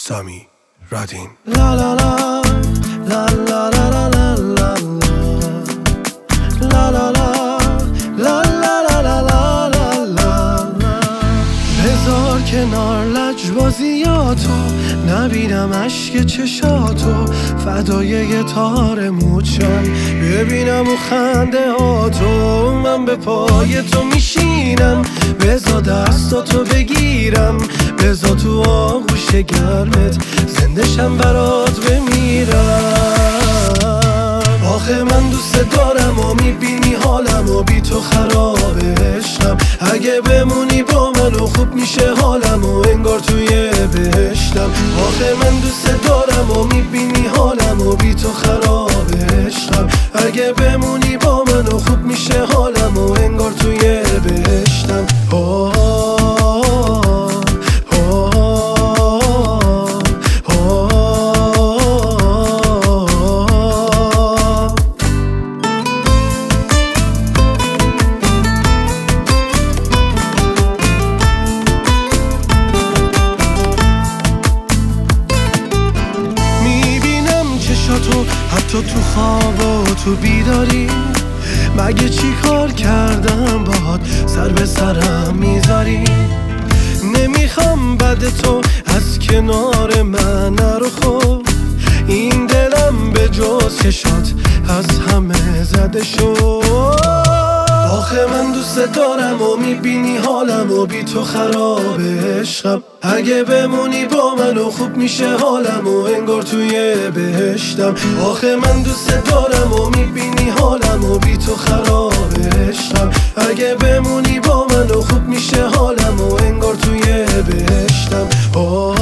سامی رادین. لا لا لا لا لا لا لا لا لا لا لا لا لا لا لا لا. بذار کنار لجبازیاتو، نبینم اشک چشاتو، فدای یه تار موچم ببینم و خنده هاتو. من به پای تو میشینم، بذار دستاتو بگیرم، بذار تو آغوش گرمت زندشم برات بمیرم. آخه من دوست دارم و میبینی حالم و بی تو خرابشم. اگه بمونی با من و خوب میشه حالم و انگار توی بهشتم. آخه من دوست دارم و میبینی حالم و بی تو خرابشم. اگه بمونی با من و خوب میشه حالم و انگار توی بهشتم. تو حتی تو خواب و تو بیداری، مگه چی کار کردم باهات سر به سرم میذاری؟ نمیخوام بد تو از کنار من نرو، خب این دلم به جز چشات از همه زده شد. آخه من دوست دارم و میبینی حالم و بی تو خراب عشقم. اگه بمونی با من و خوب میشه حالم و انگار توی بهشتم. آخه من دوست دارم و میبینی حالم و بی تو خراب عشقم. اگه بمونی با من و خوب میشه حالم و انگار توی بهشتم.